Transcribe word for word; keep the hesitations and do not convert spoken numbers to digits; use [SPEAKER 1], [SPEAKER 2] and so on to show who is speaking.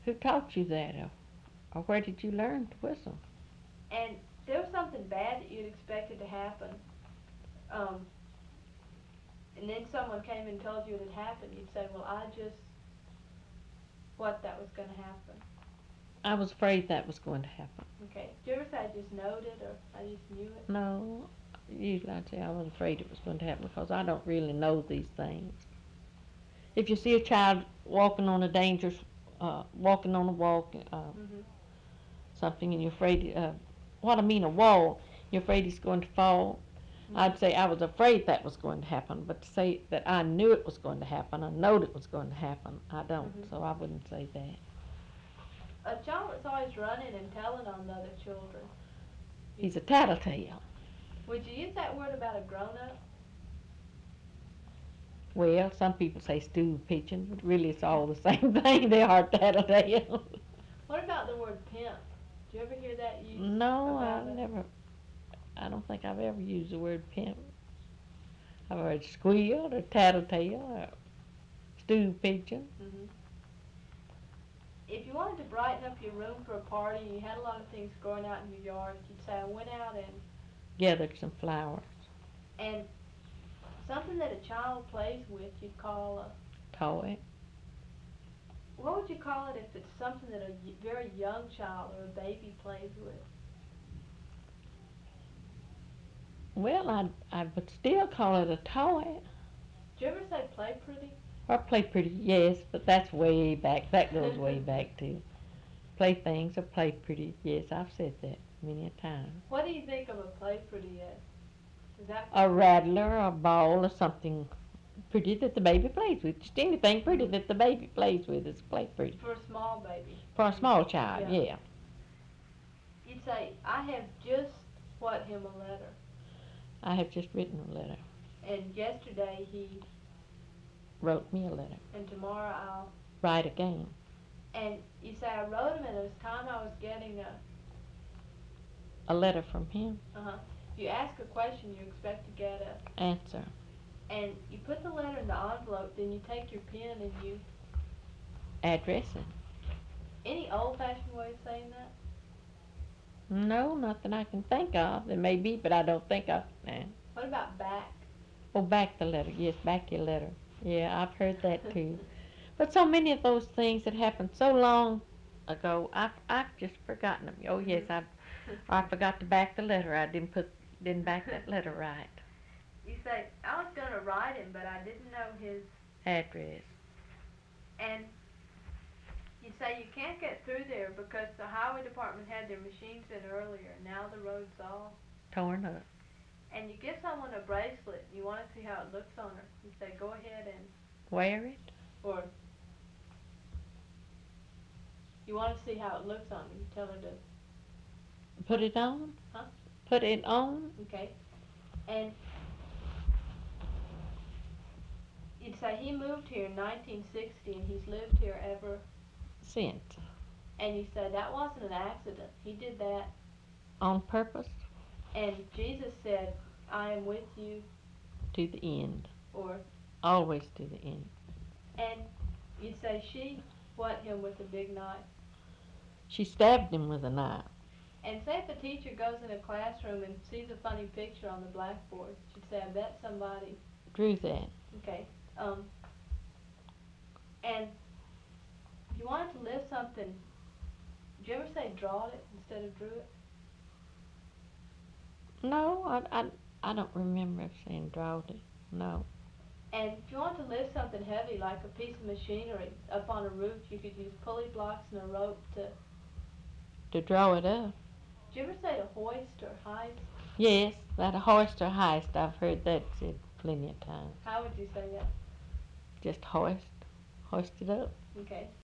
[SPEAKER 1] Who taught you that, or, or where did you learn to whistle?
[SPEAKER 2] And there was something bad that you'd expected to happen, um, and then someone came and told you it had happened, you'd say, well, I just what that was going to happen.
[SPEAKER 1] I was afraid that was going to happen.
[SPEAKER 2] Okay. Did you ever say I just knowed it or I just knew it?
[SPEAKER 1] No, usually I'd say I was afraid it was going to happen because I don't really know these things. If you see a child walking on a dangerous, uh, walking on a walk, uh,
[SPEAKER 2] Mhm.
[SPEAKER 1] something, and you're afraid, uh, what I mean, a wall, you're afraid he's going to fall,
[SPEAKER 2] Mhm.
[SPEAKER 1] I'd say I was afraid that was going to happen, but to say that I knew it was going to happen, I knowed it was going to happen, I don't,
[SPEAKER 2] Mhm.
[SPEAKER 1] so I wouldn't say that.
[SPEAKER 2] A child that's always running and telling on the other children.
[SPEAKER 1] He's a tattletale.
[SPEAKER 2] Would you use that word about a grown-up?
[SPEAKER 1] Well, some people say stew pigeon, but really it's all the same thing. They are tattletale.
[SPEAKER 2] What about the word pimp? Do you ever hear that used
[SPEAKER 1] No,
[SPEAKER 2] about
[SPEAKER 1] I've
[SPEAKER 2] it?
[SPEAKER 1] never. I don't think I've ever used the word pimp. I've heard squeal or tattletale or stew pigeon.
[SPEAKER 2] Mhm. If you wanted to brighten up your room for a party and you had a lot of things growing out in your yard, you'd say I went out and
[SPEAKER 1] Gathered some flowers.
[SPEAKER 2] and something that a child plays with, you'd call a.
[SPEAKER 1] Toy.
[SPEAKER 2] What would you call it if it's something that a y- very young child or a baby plays with?
[SPEAKER 1] Well, I I would still call it a toy.
[SPEAKER 2] Do you ever say play pretty?
[SPEAKER 1] Or play pretty, yes, but that's way back. That goes way back too. Play things or play pretty, yes, I've said that many a time.
[SPEAKER 2] What do you think of a play pretty as? Is that
[SPEAKER 1] A rattler, a ball, or something pretty that the baby plays with. Just anything pretty
[SPEAKER 2] Mhm.
[SPEAKER 1] that the baby plays with is play pretty.
[SPEAKER 2] for a small baby?
[SPEAKER 1] For a small child,
[SPEAKER 2] Yeah.
[SPEAKER 1] yeah.
[SPEAKER 2] You'd say I have just what him a letter,
[SPEAKER 1] I have just written a letter.
[SPEAKER 2] and yesterday he,
[SPEAKER 1] Wrote me a letter.
[SPEAKER 2] and tomorrow I'll.
[SPEAKER 1] Write again.
[SPEAKER 2] And you say I wrote him, and it was time I was getting a.
[SPEAKER 1] A letter from him.
[SPEAKER 2] Uh huh. If you ask a question, you expect to get a.
[SPEAKER 1] Answer.
[SPEAKER 2] And you put the letter in the envelope, then you take your pen and you.
[SPEAKER 1] Address it.
[SPEAKER 2] Any old-fashioned way of saying that?
[SPEAKER 1] No, nothing I can think of. There may be, but I don't think of it now.
[SPEAKER 2] What about back?
[SPEAKER 1] Oh, back the letter. Yes, back your letter. Yeah, I've heard that too. But so many of those things that happened so long ago, I've I've just forgotten them. Oh yes, I've I forgot to back the letter. I didn't put didn't back that letter right.
[SPEAKER 2] You say I was gonna write him, but I didn't know his.
[SPEAKER 1] Address.
[SPEAKER 2] And you say you can't get through there because the highway department had their machines in earlier. Now the road's all.
[SPEAKER 1] Torn up.
[SPEAKER 2] And you give someone a bracelet. You want to see how it looks on her. You say go ahead and.
[SPEAKER 1] Wear it.
[SPEAKER 2] Or you want to see how it looks on her. You tell her to.
[SPEAKER 1] Put it on.
[SPEAKER 2] Huh?
[SPEAKER 1] Put it on.
[SPEAKER 2] Okay. And you'd say he moved here in nineteen sixty and he's lived here ever.
[SPEAKER 1] Since.
[SPEAKER 2] And you say that wasn't an accident. He did that.
[SPEAKER 1] On purpose.
[SPEAKER 2] And Jesus said, I am with you.
[SPEAKER 1] To the end.
[SPEAKER 2] Or.
[SPEAKER 1] Always to the end.
[SPEAKER 2] And you'd say she what him with a big knife.
[SPEAKER 1] She stabbed him with a knife.
[SPEAKER 2] And say if a teacher goes in a classroom and sees a funny picture on the blackboard, she'd say, I bet somebody.
[SPEAKER 1] Drew that.
[SPEAKER 2] Okay. Um. And if you wanted to live something, did you ever say drawed it instead of drew it?
[SPEAKER 1] No, I, I, I don't remember saying drawed it. No.
[SPEAKER 2] And if you want to lift something heavy like a piece of machinery up on a roof, you could use pulley blocks and a rope to.
[SPEAKER 1] To draw it up.
[SPEAKER 2] Did you ever say to hoist or heist?
[SPEAKER 1] Yes, that a hoist or heist. I've heard that said plenty of times.
[SPEAKER 2] How would you say that?
[SPEAKER 1] Just hoist. Hoist it up.
[SPEAKER 2] Okay.